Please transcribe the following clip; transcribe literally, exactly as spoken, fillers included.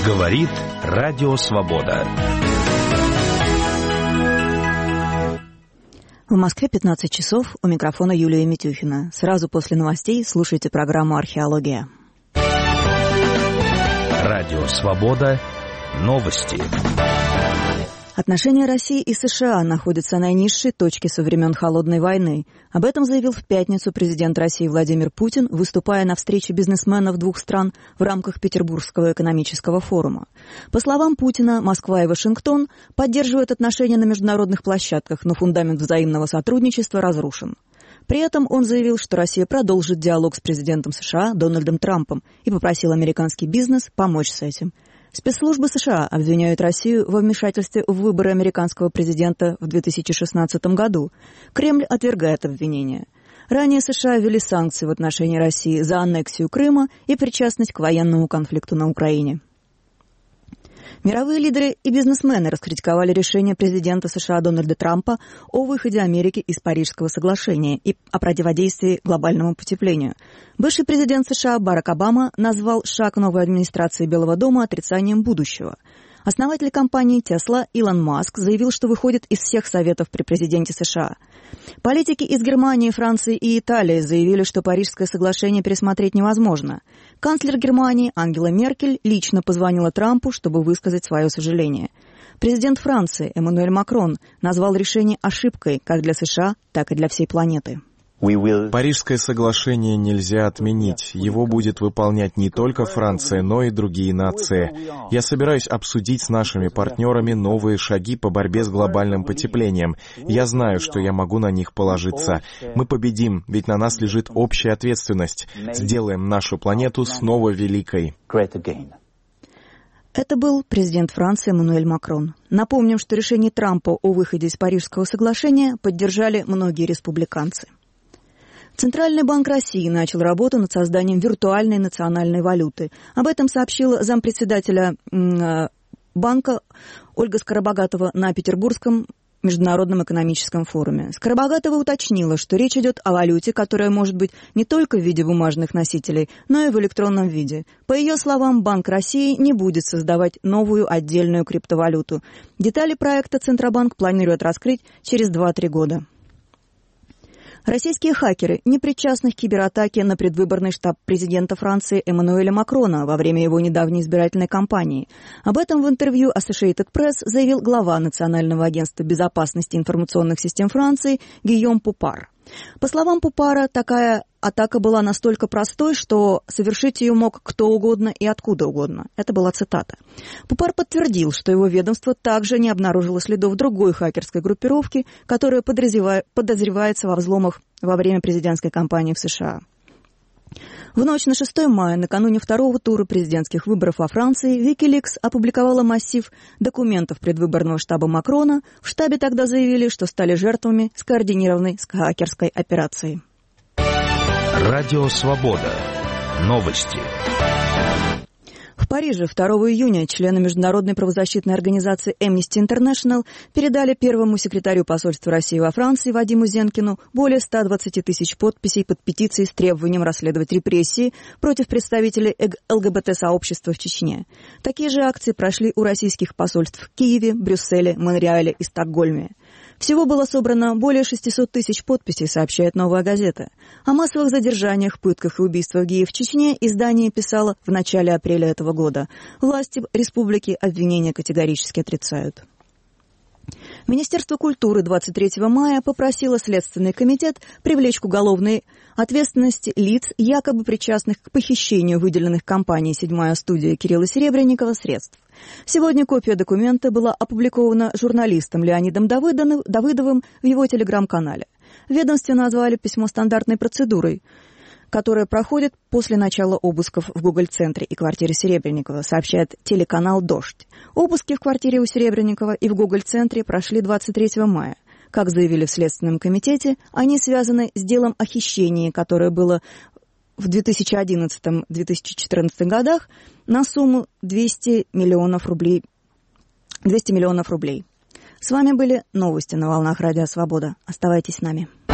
Говорит Радио Свобода. В Москве пятнадцать часов, у микрофона Юлия Митюхина. Сразу после новостей слушайте программу «Археология». Радио Свобода. Новости. Отношения России и США находятся на наинизшей точке со времен Холодной войны. Об этом заявил в пятницу президент России Владимир Путин, выступая на встрече бизнесменов двух стран в рамках Петербургского экономического форума. По словам Путина, Москва и Вашингтон поддерживают отношения на международных площадках, но фундамент взаимного сотрудничества разрушен. При этом он заявил, что Россия продолжит диалог с президентом США Дональдом Трампом и попросил американский бизнес помочь с этим. Спецслужбы США обвиняют Россию во вмешательстве в выборы американского президента в две тысячи шестнадцатом году. Кремль отвергает обвинения. Ранее США ввели санкции в отношении России за аннексию Крыма и причастность к военному конфликту на Украине. Мировые лидеры и бизнесмены раскритиковали решение президента США Дональда Трампа о выходе Америки из Парижского соглашения и о противодействии глобальному потеплению. Бывший президент США Барак Обама назвал шаг новой администрации Белого дома отрицанием будущего. Основатель компании Tesla Илон Маск заявил, что выходит из всех советов при президенте США. Политики из Германии, Франции и Италии заявили, что Парижское соглашение пересмотреть невозможно. Канцлер Германии Ангела Меркель лично позвонила Трампу, чтобы высказать свое сожаление. Президент Франции Эммануэль Макрон назвал решение ошибкой как для США, так и для всей планеты. Парижское соглашение нельзя отменить. Его будет выполнять не только Франция, но и другие нации. Я собираюсь обсудить с нашими партнерами новые шаги по борьбе с глобальным потеплением. Я знаю, что я могу на них положиться. Мы победим, ведь на нас лежит общая ответственность. Сделаем нашу планету снова великой. Это был президент Франции Эммануэль Макрон. Напомним, что решение Трампа о выходе из Парижского соглашения поддержали многие республиканцы. Центральный банк России начал работу над созданием виртуальной национальной валюты. Об этом сообщила зампредседателя банка Ольга Скоробогатова на Петербургском международном экономическом форуме. Скоробогатова уточнила, что речь идет о валюте, которая может быть не только в виде бумажных носителей, но и в электронном виде. По ее словам, Банк России не будет создавать новую отдельную криптовалюту. Детали проекта Центробанк планирует раскрыть через два-три года. Российские хакеры, непричастных к кибератаке на предвыборный штаб президента Франции Эммануэля Макрона во время его недавней избирательной кампании. Об этом в интервью Associated Press заявил глава Национального агентства безопасности информационных систем Франции Гийом Пупар. По словам Пупара, такая атака была настолько простой, что совершить ее мог кто угодно и откуда угодно. Это была цитата. Пупар подтвердил, что его ведомство также не обнаружило следов другой хакерской группировки, которая подозревается во взломах во время президентской кампании в США. В ночь на шестое мая, накануне второго тура президентских выборов во Франции, Wikileaks опубликовала массив документов предвыборного штаба Макрона. В штабе тогда заявили, что стали жертвами скоординированной хакерской операции. Радио Свобода. Новости. В Париже второго июня члены международной правозащитной организации Amnesty International передали первому секретарю посольства России во Франции Вадиму Зенкину более ста двадцати тысяч подписей под петицией с требованием расследовать репрессии против представителей ЛГБТ-сообщества в Чечне. Такие же акции прошли у российских посольств в Киеве, Брюсселе, Монреале и Стокгольме. Всего было собрано более шестисот тысяч подписей, сообщает «Новая газета». О массовых задержаниях, пытках и убийствах геев в Чечне издание писало в начале апреля этого года. Власти республики обвинения категорически отрицают. Министерство культуры двадцать третьего мая попросило Следственный комитет привлечь к уголовной ответственности лиц, якобы причастных к похищению выделенных компанией «Седьмая студия» Кирилла Серебренникова средств. Сегодня копия документа была опубликована журналистом Леонидом Давыдовым в его телеграм-канале. В ведомстве назвали письмо стандартной процедурой, которая проходит после начала обысков в Гоголь-центре и квартире Серебренникова, сообщает телеканал «Дождь». Обыски в квартире у Серебренникова и в Гоголь-центре прошли двадцать третьего мая. Как заявили в Следственном комитете, они связаны с делом о хищении, которое было в две тысячи одиннадцатом — две тысячи четырнадцатом годах на сумму двести миллионов рублей. двести миллионов рублей. С вами были новости на волнах Радио Свобода. Оставайтесь с нами.